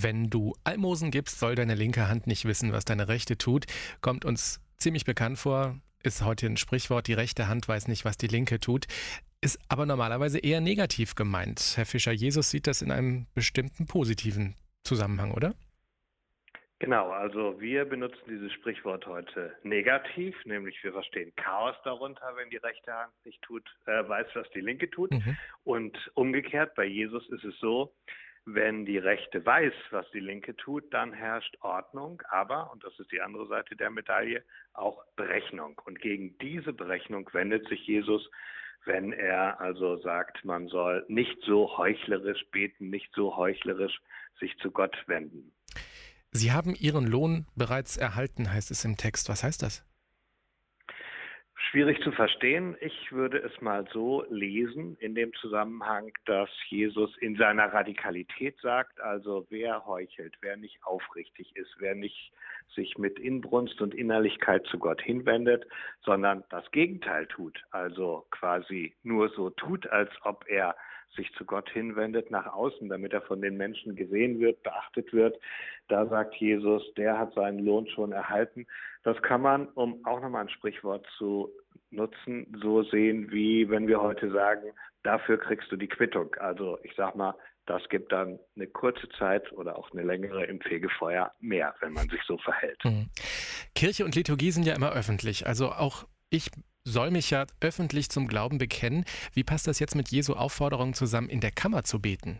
Wenn du Almosen gibst, soll deine linke Hand nicht wissen, was deine rechte tut. Kommt uns ziemlich bekannt vor, ist heute ein Sprichwort, die rechte Hand weiß nicht, was die linke tut. Ist aber normalerweise eher negativ gemeint. Herr Fischer, Jesus sieht das in einem bestimmten positiven Zusammenhang, oder? Genau, also wir benutzen dieses Sprichwort heute negativ, nämlich wir verstehen Chaos darunter, wenn die rechte Hand nicht weiß, was die linke tut. Mhm. Und umgekehrt, bei Jesus ist es so, wenn die rechte weiß, was die linke tut, dann herrscht Ordnung, aber, und das ist die andere Seite der Medaille, auch Berechnung. Und gegen diese Berechnung wendet sich Jesus, wenn er also sagt, man soll nicht so heuchlerisch beten, nicht so heuchlerisch sich zu Gott wenden. Sie haben Ihren Lohn bereits erhalten, heißt es im Text. Was heißt das? Schwierig zu verstehen. Ich würde es mal so lesen in dem Zusammenhang, dass Jesus in seiner Radikalität sagt, also wer heuchelt, wer nicht aufrichtig ist, wer nicht sich mit Inbrunst und Innerlichkeit zu Gott hinwendet, sondern das Gegenteil tut, also quasi nur so tut, als ob er sich zu Gott hinwendet nach außen, damit er von den Menschen gesehen wird, beachtet wird. Da sagt Jesus, der hat seinen Lohn schon erhalten. Das kann man, um auch nochmal ein Sprichwort zu nutzen, so sehen, wie wenn wir heute sagen, dafür kriegst du die Quittung. Also ich sag mal, das gibt dann eine kurze Zeit oder auch eine längere im Fegefeuer mehr, wenn man sich so verhält. Mhm. Kirche und Liturgie sind ja immer öffentlich. Also auch ich soll mich ja öffentlich zum Glauben bekennen. Wie passt das jetzt mit Jesu Aufforderung zusammen, in der Kammer zu beten?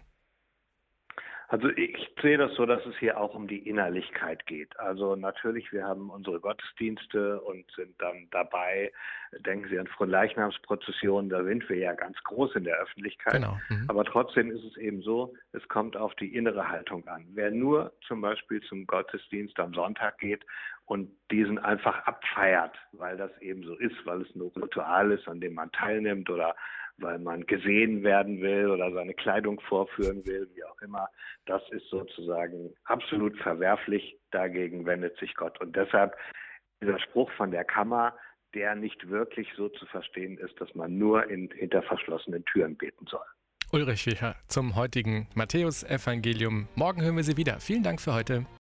Also ich sehe das so, dass es hier auch um die Innerlichkeit geht. Also natürlich, wir haben unsere Gottesdienste und sind dann dabei, denken Sie an Fronleichnamsprozessionen, da sind wir ja ganz groß in der Öffentlichkeit. Genau. Mhm. Aber trotzdem ist es eben so, es kommt auf die innere Haltung an. Wer nur zum Beispiel zum Gottesdienst am Sonntag geht und diesen einfach abfeiert, weil das eben so ist, weil es ein Ritual ist, an dem man teilnimmt oder weil man gesehen werden will oder seine Kleidung vorführen will, wie auch immer. Das ist sozusagen absolut verwerflich. Dagegen wendet sich Gott. Und deshalb dieser Spruch von der Kammer, der nicht wirklich so zu verstehen ist, dass man nur hinter verschlossenen Türen beten soll. Ulrich Fischer zum heutigen Matthäus-Evangelium. Morgen hören wir Sie wieder. Vielen Dank für heute.